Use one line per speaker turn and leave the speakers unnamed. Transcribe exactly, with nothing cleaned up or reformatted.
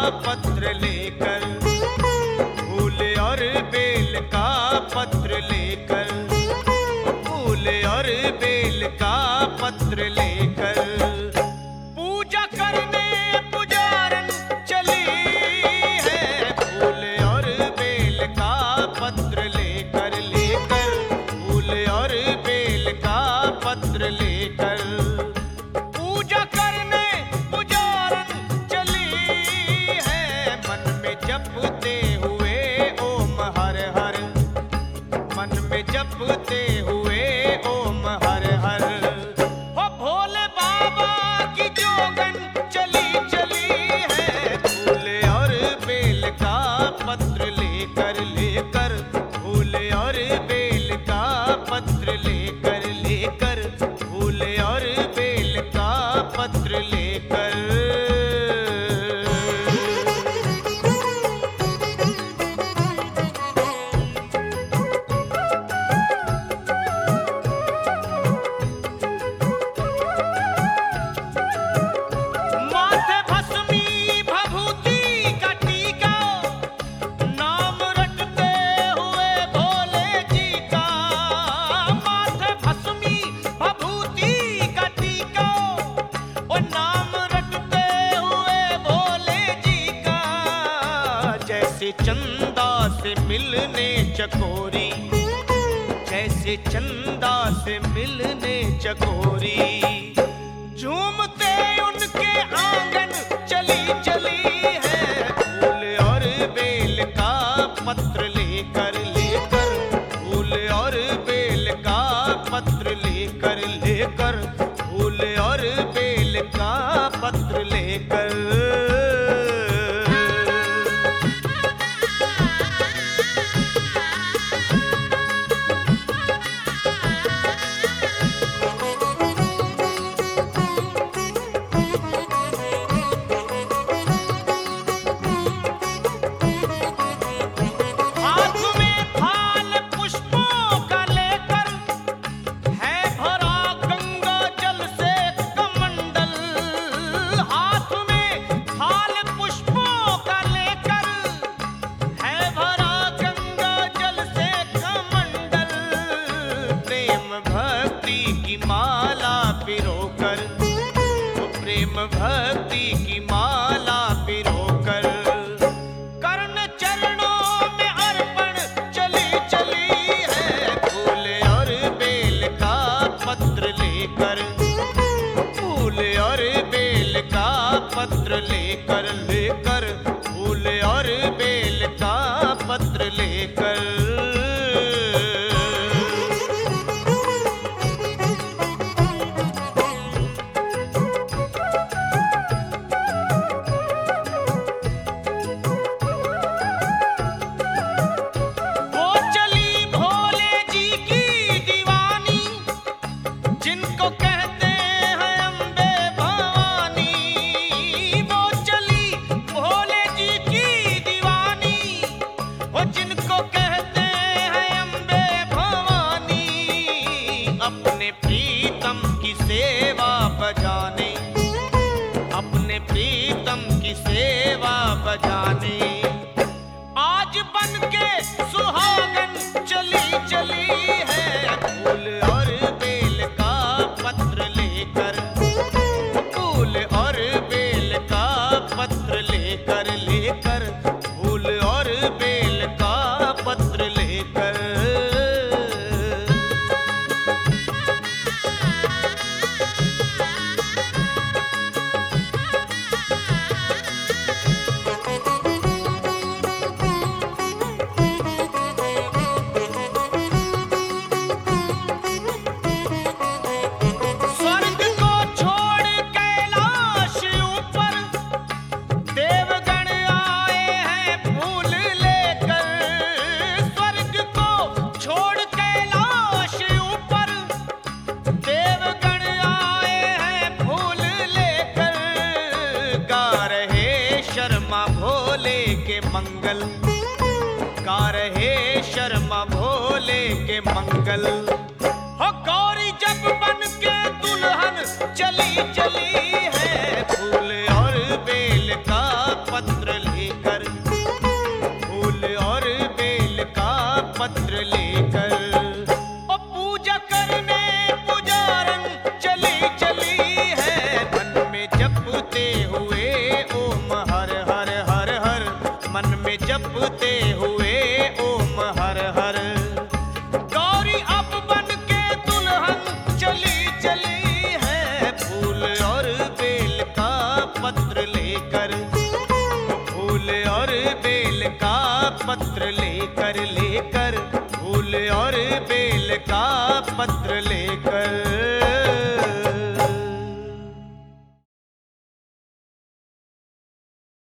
पत्र लेकर, फूल और बेल का पत्र लेकर, फूल और बेल का पत्र लेकर, पूजा करने पुजारन चली है। फूल और बेल का पत्र लेकर, लेकर फूल और बेल का पत्र लेकर, पूजा करने पुजारन चली है। मन में जपते हुए ओम हर हर, मन में जपते हुए ओम हर हर। हो भोले बाबा की जोगन चली चली है। फूल और बेल का पत्र लेकर, लेकर फूल और बेल का पत्र लेकर, लेकर फूल और बेल का पत्र लेकर। माथे भस्मी भभूति का टीका, नाम रटते हुए भोले जी का। माथे भस्मी भभूति का टीका, और नाम रटते हुए भोले जी का। जैसे चंदा से मिलने चकोरी, जैसे चंदा से मिलने चकोरी, झूमते उनके आंगन चली चली है। फूल और बेल का पत्र लेकर, लेकर फूल और बेल का पत्र लेकर, लेकर फूल और बेल का पत्र लेकर। हाथ में थाल पुष्पों का लेकर, है भरा गंगा जल से कमंडल। हाथ में थाल पुष्पों का लेकर, है भरा गंगा जल से कमंडल। प्रेम भक्ति की माला पिरोकर, प्रेम भक्ति की माला पिरोकर, कर्ण चरणों में अर्पण चली चली है। फूल और बेल का पत्र लेकर, फूल और बेल का पत्र लेकर, लेकर फूल और बेल का पत्र लेकर। वो चली भोले जी की दीवानी, जिनको कहते हैं अम्बे भवानी। वो चली भोले जी की दीवानी, वो जिनको कहते हैं अम्बे भवानी। अपने प्रीतम की सेवा बजाने, अपने प्रीतम की सेवा बजाने, आज बन के सुहागन चली चली है। फूल और बेल का पत्र लेकर, फूल और बेल का पत्र लेकर, लेकर फूल और बेल का पत्र लेकर। स्वर्ग को छोड़ कैलाश ऊपर, देवगण आए हैं फूल लेकर। स्वर्ग को छोड़ कैलाश ऊपर, देवगण आए हैं फूल लेकर। गा रहे शर्मा भोले के मंगल, गा रहे शर्मा भोले के मंगल। हो गौरी जब बन के दुल्हन चली चली है। फूल और बेल का पत्र जपते हुए ओम हर हर। गौरी अब बन के दुल्हन चली चली है, फूल और बेल का पत्र लेकर, फूल और बेल का पत्र लेकर, लेकर फूल और बेल का पत्र लेकर।